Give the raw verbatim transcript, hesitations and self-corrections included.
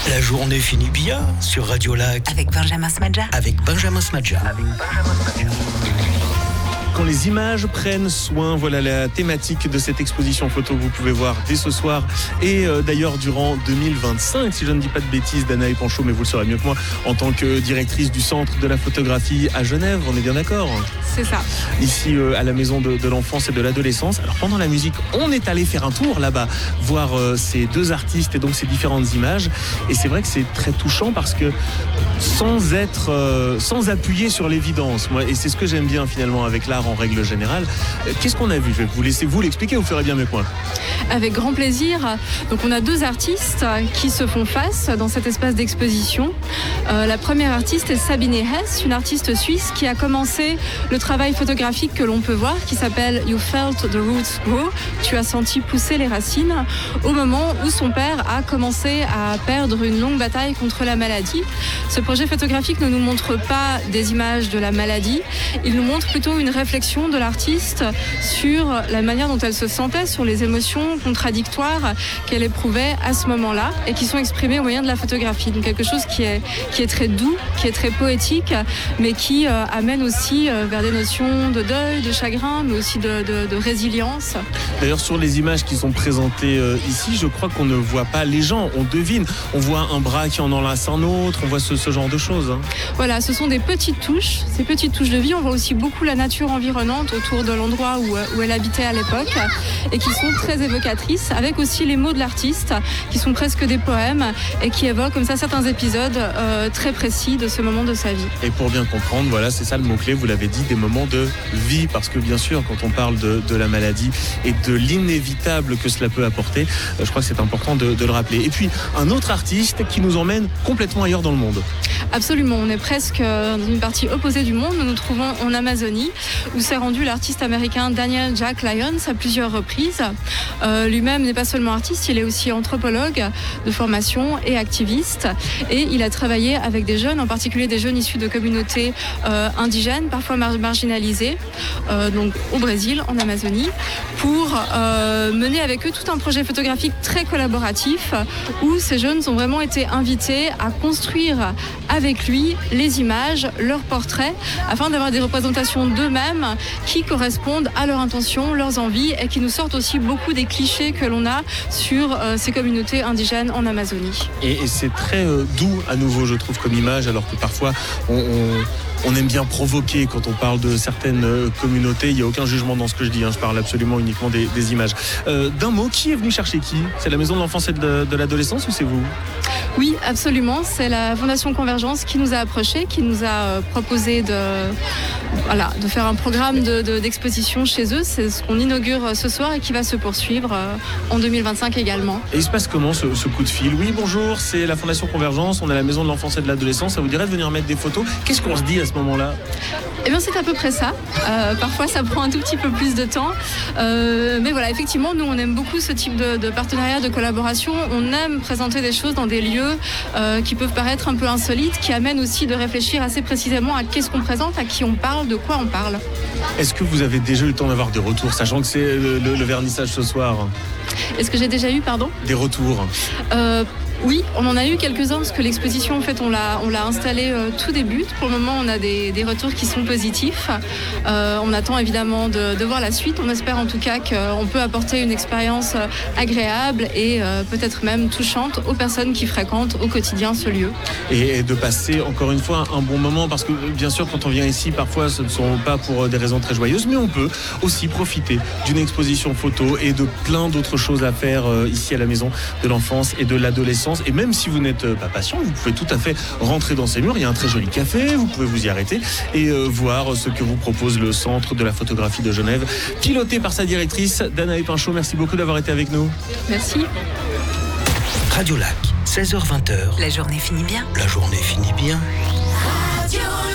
La journée finit bien sur Radio Lac. Avec Benjamin Smadja. Avec Benjamin Smadja. Avec Benjamin Smadja. Quand les images prennent soin, voilà la thématique de cette exposition photo que vous pouvez voir dès ce soir et euh, d'ailleurs durant deux mille vingt-cinq, si je ne dis pas de bêtises, Danae Panchaud, mais vous le saurez mieux que moi, en tant que directrice du Centre de la photographie à Genève, on est bien d'accord ? C'est ça. Ici euh, à la Maison de, de l'Enfance et de l'Adolescence. Alors pendant la musique, on est allé faire un tour là-bas, voir euh, ces deux artistes et donc ces différentes images. Et c'est vrai que c'est très touchant parce que sans être, euh, sans appuyer sur l'évidence, moi, et c'est ce que j'aime bien finalement avec l'art en règle générale. Euh, qu'est-ce qu'on a vu ? Je vais vous laisser vous l'expliquer, vous ferez bien mieux que moi. Avec grand plaisir. Donc on a deux artistes qui se font face dans cet espace d'exposition. Euh, la première artiste est Sabine Hess, une artiste suisse qui a commencé le travail photographique que l'on peut voir, qui s'appelle You Felt the Roots Grow. Tu as senti pousser les racines, au moment où son père a commencé à perdre une longue bataille contre la maladie. Ce projet photographique ne nous montre pas des images de la maladie, il nous montre plutôt une réflexion de l'artiste sur la manière dont elle se sentait, sur les émotions contradictoires qu'elle éprouvait à ce moment-là et qui sont exprimées au moyen de la photographie. Donc quelque chose qui est, qui est très doux, qui est très poétique, mais qui euh, amène aussi euh, vers des notions de deuil, de chagrin, mais aussi de, de, de résilience. D'ailleurs, sur les images qui sont présentées euh, ici, je crois qu'on ne voit pas les gens, on devine. On voit un bras qui en enlace un autre, on voit ce, ce genre de choses. Hein. Voilà, ce sont des petites touches, ces petites touches de vie. On voit aussi beaucoup la nature environnante autour de l'endroit où, où elle habitait à l'époque et qui sont très évocatrices, avec aussi les mots de l'artiste qui sont presque des poèmes et qui évoquent comme ça certains épisodes euh, très précis de ce moment de sa vie. Et pour bien comprendre, voilà, c'est ça le mot-clé, vous l'avez dit, des moments de vie, parce que bien sûr, quand on parle de, de la maladie et de l'inévitable que cela peut apporter, euh, je crois que c'est important de, de le rappeler. Et puis, un autre artiste qui nous emmène complètement ailleurs dans le monde. Absolument, on est presque dans une partie opposée du monde. Nous nous trouvons en Amazonie, où s'est rendu l'artiste américain Daniel Jack Lyons à plusieurs reprises. Euh, lui-même n'est pas seulement artiste, il est aussi anthropologue de formation et activiste. Et il a travaillé avec des jeunes, en particulier des jeunes issus de communautés euh, indigènes, parfois mar- marginalisées, euh, donc au Brésil, en Amazonie, pour euh, mener avec eux tout un projet photographique très collaboratif, où ces jeunes ont vraiment été invités à construire avec lui les images, leurs portraits, afin d'avoir des représentations d'eux-mêmes qui correspondent à leurs intentions, leurs envies et qui nous sortent aussi beaucoup des clichés que l'on a sur euh, ces communautés indigènes en Amazonie. Et, et c'est très euh, doux à nouveau, je trouve, comme image, alors que parfois on, on, on aime bien provoquer quand on parle de certaines euh, communautés. Il n'y a aucun jugement dans ce que je dis, hein. Je parle absolument uniquement des, des images. Euh, d'un mot, qui est venu chercher qui ? C'est la Maison de l'Enfance et de, de l'Adolescence ou c'est vous ? Oui, absolument. C'est la Fondation Convergence qui nous a approchés, qui nous a euh, proposé de, voilà, de faire un programme de, de, d'exposition chez eux. C'est ce qu'on inaugure ce soir et qui va se poursuivre euh, en deux mille vingt-cinq également. Et il se passe comment ce, ce coup de fil ? Oui, bonjour, c'est la Fondation Convergence, on est à la Maison de l'Enfance et de l'Adolescence. Ça vous dirait de venir mettre des photos ? Qu'est-ce qu'on se dit à ce moment-là ? Eh bien, c'est à peu près ça. Euh, parfois, ça prend un tout petit peu plus de temps. Euh, mais voilà, effectivement, nous, on aime beaucoup ce type de, de partenariat, de collaboration. On aime présenter des choses dans des lieux euh, qui peuvent paraître un peu insolites, qui amènent aussi de réfléchir assez précisément à qu'est-ce qu'on présente, à qui on parle, de quoi on parle. Est-ce que vous avez déjà eu le temps d'avoir des retours, sachant que c'est le, le, le vernissage ce soir ? Est-ce que j'ai déjà eu, pardon ? Des retours euh, Oui, on en a eu quelques-uns parce que l'exposition, en fait, on l'a, on l'a installée euh, tout début. Pour le moment, on a des, des retours qui sont positifs. Euh, on attend évidemment de, de voir la suite. On espère en tout cas qu'on peut apporter une expérience agréable et euh, peut-être même touchante aux personnes qui fréquentent au quotidien ce lieu. Et, et de passer encore une fois un bon moment, parce que bien sûr, quand on vient ici, parfois ce ne sont pas pour des raisons très joyeuses, mais on peut aussi profiter d'une exposition photo et de plein d'autres choses à faire euh, ici à la Maison de l'Enfance et de l'Adolescence. Et même si vous n'êtes pas patient, vous pouvez tout à fait rentrer dans ces murs. Il y a un très joli café, vous pouvez vous y arrêter et euh, voir ce que vous propose le Centre de la photographie de Genève, piloté par sa directrice, Danae Panchaud. Merci beaucoup d'avoir été avec nous. Merci. Radio Lac, seize heures vingt. La journée finit bien. La journée finit bien. Radio